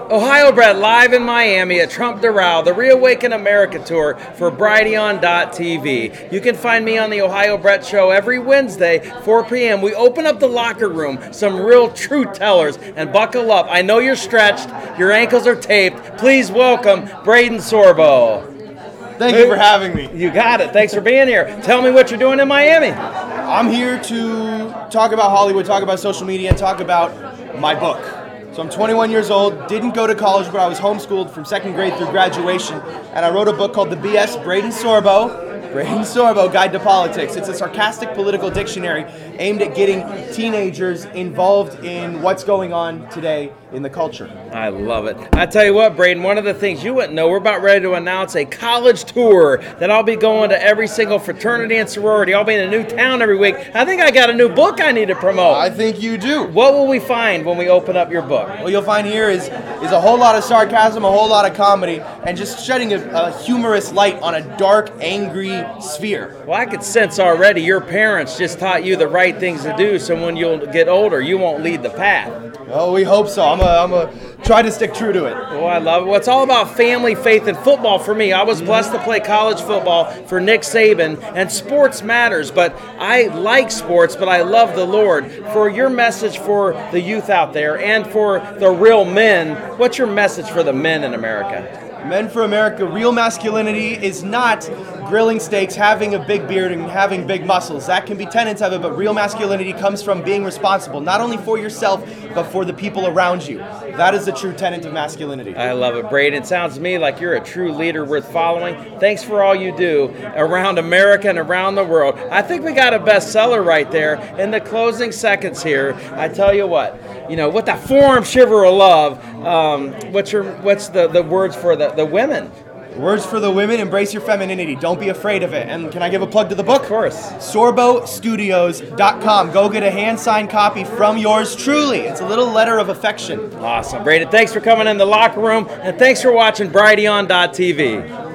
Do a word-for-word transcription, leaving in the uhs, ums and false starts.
Ohio Brett live in Miami at Trump Doral, the Reawaken America Tour for Brighteon dot T V. You can find me on the Ohio Brett Show every Wednesday, four p.m. We open up the locker room, some real truth tellers, and buckle up. I know you're stretched, your ankles are taped. Please welcome Braden Sorbo. Thank you for having me. You got it. Thanks for being here. Tell me what you're doing in Miami. I'm here to talk about Hollywood, talk about social media, and talk about my book. So I'm twenty-one years old, didn't go to college, but I was homeschooled from second grade through graduation, and I wrote a book called The B S Braden Sorbo, Braden Sorbo Guide to Politics. It's a sarcastic political dictionary aimed at getting teenagers involved in what's going on today in the culture. I love it. I tell you what, Braden, one of the things you wouldn't know, we're about ready to announce a college tour that I'll be going to every single fraternity and sorority. I'll be in a new town every week. I think I got a new book I need to promote. I think you do. What will we find when we open up your book? What you'll find here is, is a whole lot of sarcasm, a whole lot of comedy, and just shedding a, a humorous light on a dark, angry sphere. Well, I could sense already your parents just taught you the right things to do, so when you'll get older, you won't lead the path. Oh, we hope so. I'm a, I'm a try to stick true to it. Oh, I love it. Well, it's all about family, faith, and football for me. I was blessed to play college football for Nick Saban, and sports matters, but I like sports, but I love the Lord. For your message for the youth out there and for the real men, what's your message for the men in America? Men for America, real masculinity is not grilling steaks, having a big beard, and having big muscles. That can be tenets of it, but real masculinity comes from being responsible, not only for yourself, but for the people around you. That is the true tenet of masculinity. I love it, Braden. It sounds to me like you're a true leader worth following. Thanks for all you do around America and around the world. I think we got a bestseller right there. In the closing seconds here, I tell you what, you know, with that forearm shiver of love, um, what's your what's the, the words for the, the women? Words for the women, embrace your femininity. Don't be afraid of it. And can I give a plug to the book? Of course. Sorbo Studios dot com. Go get a hand-signed copy from yours truly. It's a little letter of affection. Awesome. Braden, thanks for coming in the locker room, and thanks for watching Brighteon dot T V.